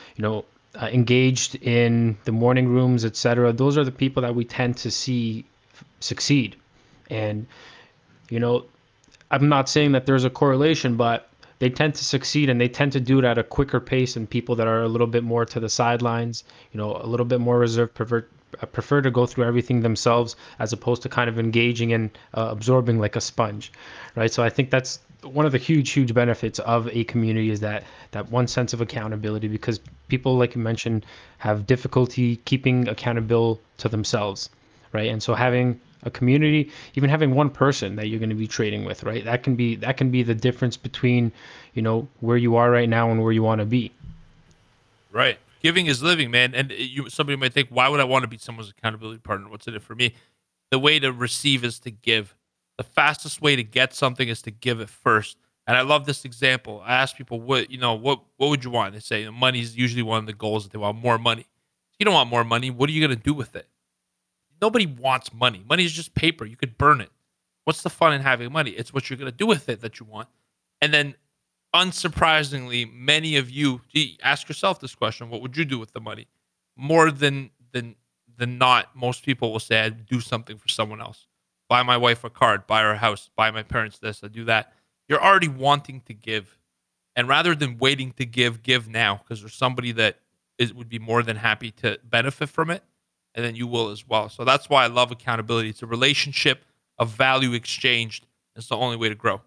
engaged in the morning rooms, etc. Those are the people that we tend to see succeed. And, you know, I'm not saying that there's a correlation, but they tend to succeed and they tend to do it at a quicker pace than people that are a little bit more to the sidelines, a little bit more reserved, prefer to go through everything themselves as opposed to kind of engaging and absorbing like a sponge, right? So I think that's one of the huge benefits of a community, is that one sense of accountability, because people, like you mentioned, have difficulty keeping accountable to themselves, right? And so having a community, even having one person that you're going to be trading with, right? That can be the difference between, where you are right now and where you want to be. Right. Giving is living, man. And somebody might think, why would I want to be someone's accountability partner? What's in it for me? The way to receive is to give. The fastest way to get something is to give it first. And I love this example. I ask people, what would you want? They say money is usually one of the goals, that they want more money. You don't want more money. What are you going to do with it? Nobody wants money. Money is just paper. You could burn it. What's the fun in having money? It's what you're going to do with it that you want. And then, unsurprisingly, many of you, ask yourself this question: what would you do with the money? More than not, most people will say, I'd do something for someone else. Buy my wife a card, buy her a house, buy my parents this, I do that. You're already wanting to give. And rather than waiting to give now, because there's somebody that would be more than happy to benefit from it, and then you will as well. So that's why I love accountability. It's a relationship of value exchanged. It's the only way to grow.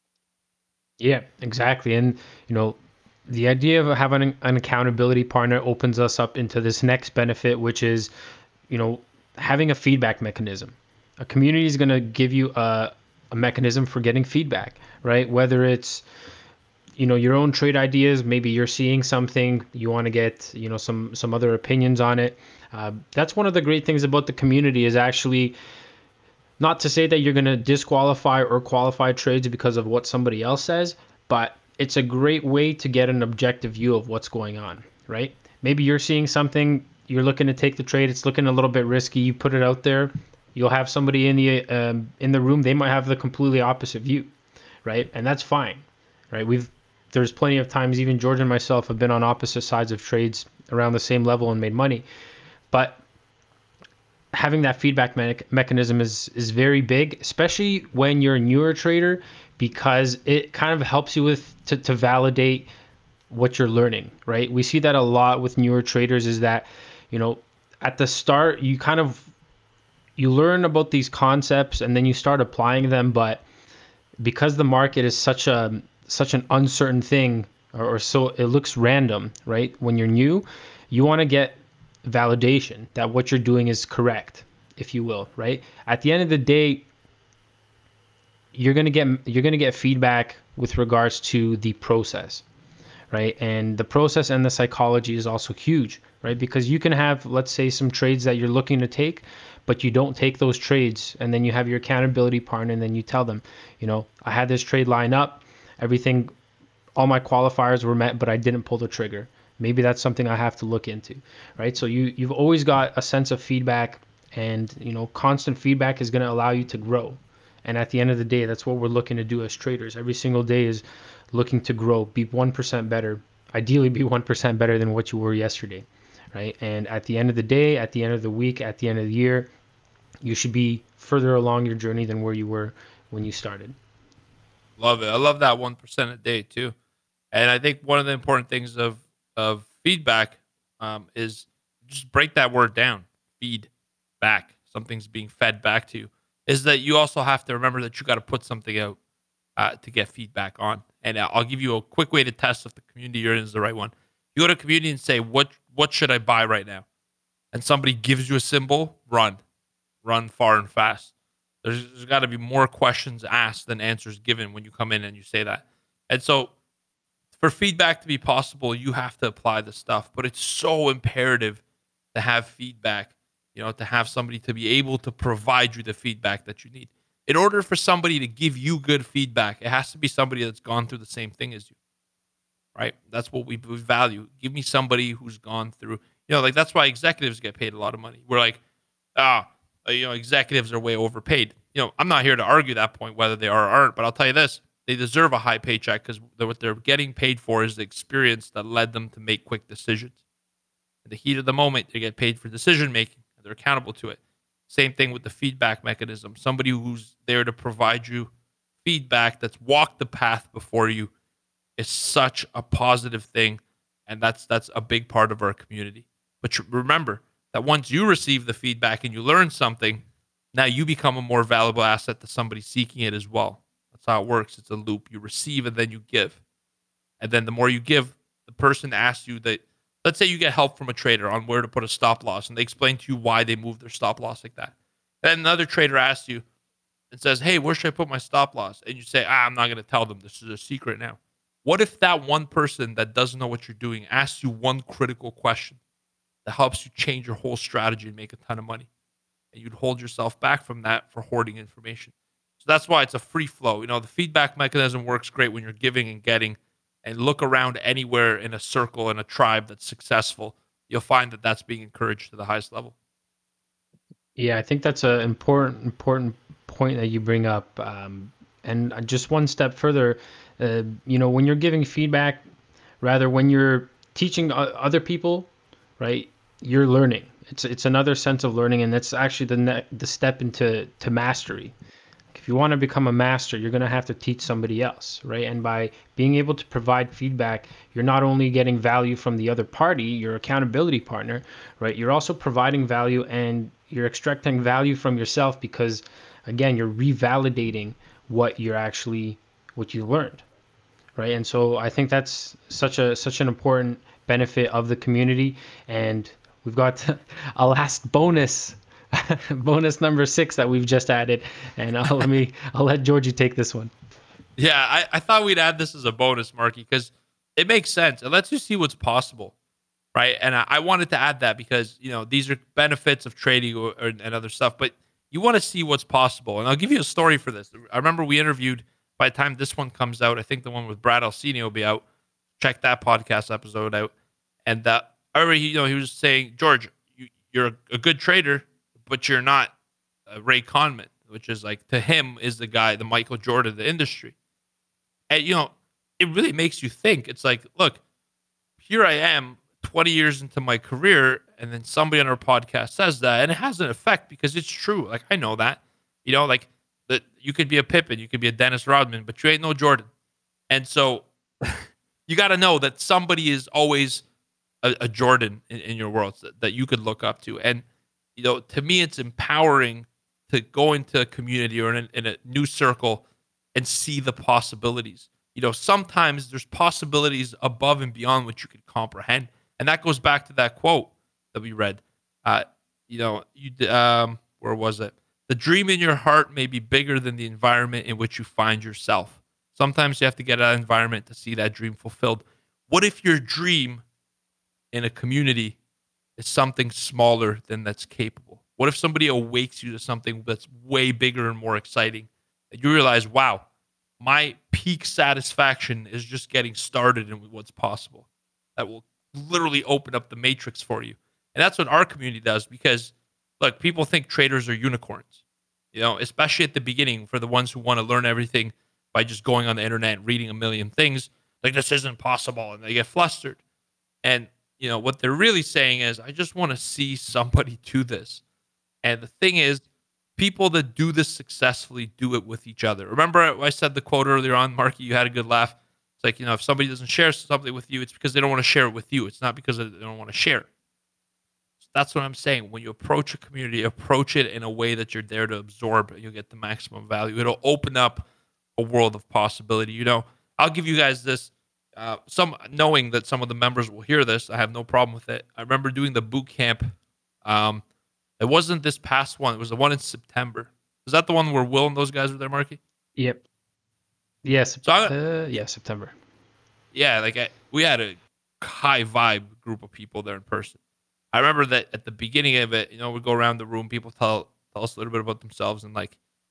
Yeah, exactly. And, the idea of having an accountability partner opens us up into this next benefit, which is, having a feedback mechanism. A community is going to give you a mechanism for getting feedback, right? Whether it's, your own trade ideas, maybe you're seeing something, you want to get, some other opinions on it. That's one of the great things about the community, is actually not to say that you're going to disqualify or qualify trades because of what somebody else says, but it's a great way to get an objective view of what's going on, right? Maybe you're seeing something, you're looking to take the trade, it's looking a little bit risky, you put it out there, you'll have somebody in the room, they might have the completely opposite view, right? And that's fine, right? There's plenty of times, even George and myself have been on opposite sides of trades around the same level and made money. But having that feedback mechanism is very big, especially when you're a newer trader, because it kind of helps you to validate what you're learning, right? We see that a lot with newer traders, is that, at the start, you learn about these concepts and then you start applying them, but because the market is such an uncertain thing, or so it looks random, right? When you're new, you want to get validation that what you're doing is correct, if you will, right? At the end of the day, you're going to get feedback with regards to the process, right? And the process and the psychology is also huge, right? Because you can have, let's say, some trades that you're looking to take, but you don't take those trades, and then you have your accountability partner, and then you tell them, I had this trade line up, everything, all my qualifiers were met, but I didn't pull the trigger. Maybe that's something I have to look into, right? So you've always got a sense of feedback, and constant feedback is going to allow you to grow. And at the end of the day, that's what we're looking to do as traders. Every single day is looking to grow, be 1% better, ideally be 1% better than what you were yesterday, right? And at the end of the day, at the end of the week, at the end of the year, you should be further along your journey than where you were when you started. Love it. I love that 1% a day too. And I think one of the important things of feedback is just break that word down. Feed back. Something's being fed back to you. Is that you also have to remember that you got to put something out to get feedback on. And I'll give you a quick way to test if the community you're in is the right one. You go to a community and say, what should I buy right now? And somebody gives you a symbol, run far and fast. There's got to be more questions asked than answers given when you come in and you say that. And so for feedback to be possible, you have to apply the stuff, but it's so imperative to have feedback, to have somebody to be able to provide you the feedback that you need. In order for somebody to give you good feedback, it has to be somebody that's gone through the same thing as you, right? That's what we value. Give me somebody who's gone through, like that's why executives get paid a lot of money. We're like, executives are way overpaid. I'm not here to argue that point, whether they are or aren't, but I'll tell you this, they deserve a high paycheck because what they're getting paid for is the experience that led them to make quick decisions. In the heat of the moment, they get paid for decision making. They're accountable to it. Same thing with the feedback mechanism. Somebody who's there to provide you feedback, that's walked the path before you, is such a positive thing, and that's a big part of our community. But remember that once you receive the feedback and you learn something, now you become a more valuable asset to somebody seeking it as well. That's how it works. It's a loop. You receive and then you give. And then the more you give, the person asks you that, let's say you get help from a trader on where to put a stop loss, and they explain to you why they moved their stop loss like that. Then another trader asks you and says, hey, where should I put my stop loss? And you say, I'm not going to tell them. This is a secret now. What if that one person that doesn't know what you're doing asks you one critical question that helps you change your whole strategy and make a ton of money? And you'd hold yourself back from that for hoarding information. So that's why it's a free flow. The feedback mechanism works great when you're giving and getting. And look around anywhere in a circle, in a tribe that's successful, you'll find that that's being encouraged to the highest level. Yeah, I think that's an important point that you bring up. And just one step further, when you're giving feedback, rather when you're teaching other people, right, you're learning. It's another sense of learning, and that's actually the step into mastery. If you want to become a master, you're going to have to teach somebody else, right? And by being able to provide feedback, you're not only getting value from the other party, your accountability partner, right? You're also providing value, and you're extracting value from yourself because, again, you're revalidating what you learned, right? And so I think that's such an important benefit of the community. And we've got a last bonus number 6 that we've just added, and I'll let Georgie take this one. Yeah, I thought we'd add this as a bonus, Marky, because it makes sense. It lets you see what's possible, right? And I wanted to add that because these are benefits of trading and other stuff, but you want to see what's possible. And I'll give you a story for this. I remember we interviewed, by the time this one comes out, I think the one with Brad Alcini will be out. Check that podcast episode out. And I remember he was saying, George, you're a good trader, but you're not Ray Conman, which is like, to him, is the guy, the Michael Jordan of the industry. And, it really makes you think. It's like, look, here I am 20 years into my career, and then somebody on our podcast says that, and it has an effect because it's true. Like, I know that, like that you could be a Pippen, you could be a Dennis Rodman, but you ain't no Jordan. And so you got to know that somebody is always a Jordan in your world that you could look up to. And, to me, it's empowering to go into a community or in a new circle and see the possibilities. Sometimes there's possibilities above and beyond what you could comprehend. And that goes back to that quote that we read. Where was it? The dream in your heart may be bigger than the environment in which you find yourself. Sometimes you have to get out of that environment to see that dream fulfilled. What if your dream in a community is something smaller than that's capable? What if somebody awakes you to something that's way bigger and more exciting? And you realize, wow, my peak satisfaction is just getting started in what's possible. That will literally open up the matrix for you. And that's what our community does because, look, people think traders are unicorns, especially at the beginning for the ones who want to learn everything by just going on the internet and reading a million things. Like, this isn't possible, and they get flustered. And what they're really saying is, I just want to see somebody do this. And the thing is, people that do this successfully do it with each other. Remember I said the quote earlier on, Marky, you had a good laugh. It's like, if somebody doesn't share something with you, it's because they don't want to share it with you. It's not because they don't want to share it. So that's what I'm saying. When you approach a community, approach it in a way that you're there to absorb and you'll get the maximum value. It'll open up a world of possibility. I'll give you guys this. Knowing that some of the members will hear this, I have no problem with it. I remember doing the boot camp. It wasn't this past one. It was the one in September. Was that the one where Will and those guys were there, Marky? Yep. Yes. So September. Yeah, we had a high vibe group of people there in person. I remember that at the beginning of it, we go around the room, people tell us a little bit about themselves and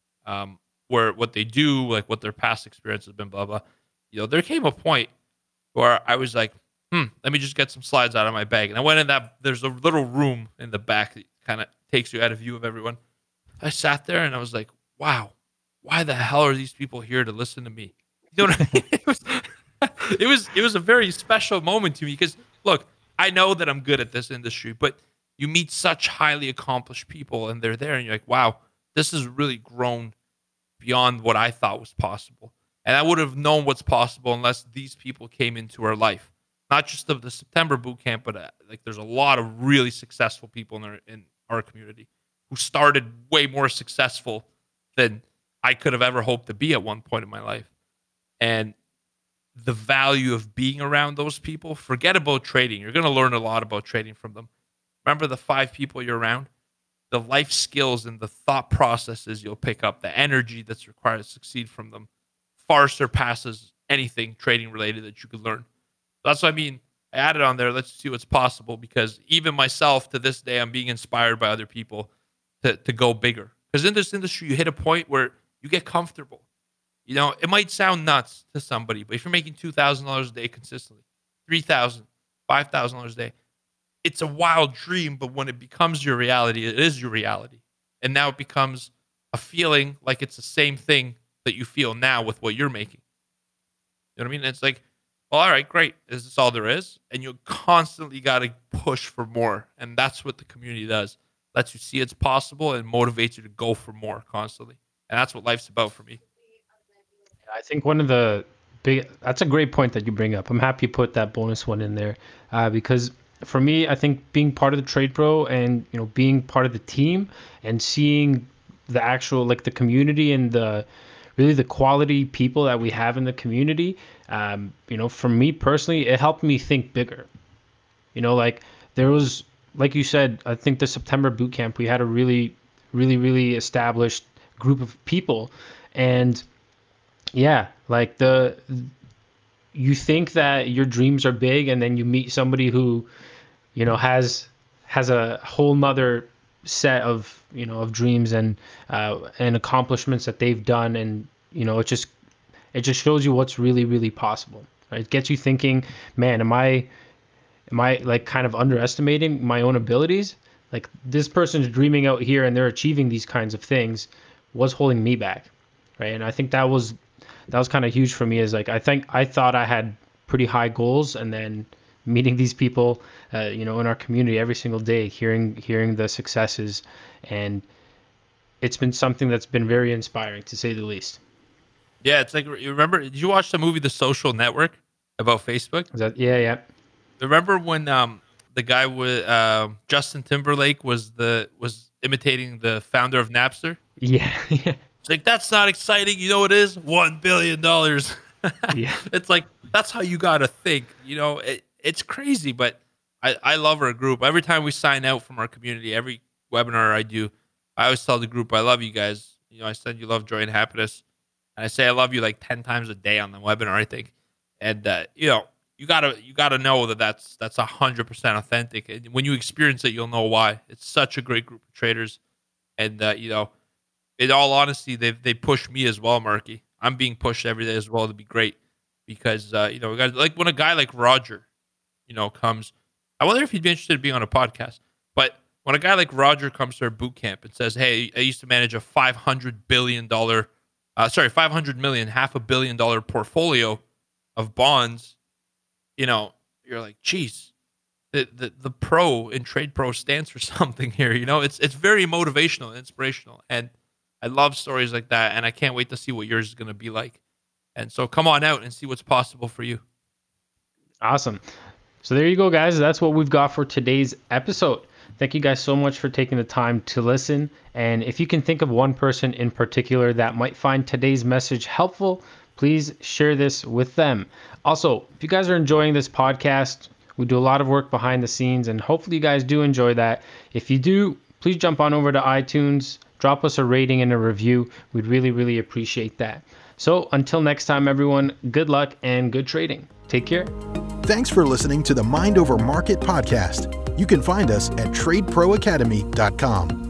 what they do, like what their past experience has been, blah blah. There came a point where I was like, let me just get some slides out of my bag. And I went in there's a little room in the back that kind of takes you out of view of everyone. I sat there and I was like, wow, why the hell are these people here to listen to me? You know what I mean? It was a very special moment to me because, look, I know that I'm good at this industry, but you meet such highly accomplished people and they're there and you're like, wow, this has really grown beyond what I thought was possible. And I would have known what's possible unless these people came into our life. Not just the September boot camp, but like there's a lot of really successful people in our community who started way more successful than I could have ever hoped to be at one point in my life. And the value of being around those people, forget about trading. You're going to learn a lot about trading from them. Remember the 5 people you're around? The life skills and the thought processes you'll pick up, the energy that's required to succeed from them far surpasses anything trading related that you could learn. That's what I mean. I added on there, let's see what's possible, because even myself to this day, I'm being inspired by other people to go bigger. Because in this industry, you hit a point where you get comfortable. You know, it might sound nuts to somebody, but if you're making $2,000 a day consistently, $3,000, $5,000 a day, it's a wild dream, but when it becomes your reality, it is your reality. And now it becomes a feeling like it's the same thing that you feel now with what you're making. You know what I mean? It's like, well, all right, great. Is this all there is? And you constantly got to push for more. And that's what the community does. Lets you see it's possible and motivates you to go for more constantly. And that's what life's about for me. I think one of the that's a great point that you bring up. I'm happy you put that bonus one in there because for me, I think being part of the Trade Pro and, you know, being part of the team and seeing the actual, like the community and really the quality people that we have in the community, you know, for me personally, it helped me think bigger. You know, like there was, like you said, I think the September boot camp, we had a really, really, really established group of people. And yeah, like you think that your dreams are big and then you meet somebody who, you know, has a whole nother set of, you know, of dreams and accomplishments that they've done. And, you know, it just shows you what's really, really possible, right? It gets you thinking, man, am I like kind of underestimating my own abilities? Like this person's dreaming out here and they're achieving these kinds of things. What's holding me back? Right. And I think that was kind of huge for me, is like, I thought I had pretty high goals, and then meeting these people, you know, in our community every single day, hearing the successes, and it's been something that's been very inspiring, to say the least. Yeah, it's like, you remember, did you watch the movie The Social Network about Facebook? Yeah. Remember when the guy with Justin Timberlake was imitating the founder of Napster? Yeah. It's like, that's not exciting. You know what it is? $1 billion. Yeah. It's like, that's how you got to think. You know, it's crazy, but I love our group. Every time we sign out from our community, every webinar I do, I always tell the group, I love you guys. You know, I send you love, joy, and happiness. And I say I love you like 10 times a day on the webinar, I think. And, you know, you gotta know that that's 100% authentic. And when you experience it, you'll know why. It's such a great group of traders. And, you know, in all honesty, they push me as well, Marky. I'm being pushed every day as well to be great, because you know, we got, like, when a guy like Roger, you know, comes, I wonder if he'd be interested in being on a podcast. But when a guy like Roger comes to our boot camp and says, "Hey, I used to manage a $500 million, $500 million portfolio of bonds," you know, you're like, "Geez, the pro in Trade Pro stands for something here." You know, it's very motivational and inspirational, and I love stories like that, and I can't wait to see what yours is going to be like. And so come on out and see what's possible for you. Awesome. So there you go, guys. That's what we've got for today's episode. Thank you guys so much for taking the time to listen. And if you can think of one person in particular that might find today's message helpful, please share this with them. Also, if you guys are enjoying this podcast, we do a lot of work behind the scenes, and hopefully you guys do enjoy that. If you do, please jump on over to iTunes, drop us a rating and a review. We'd really, really appreciate that. So until next time, everyone, good luck and good trading. Take care. Thanks for listening to the Mind Over Market podcast. You can find us at tradeproacademy.com.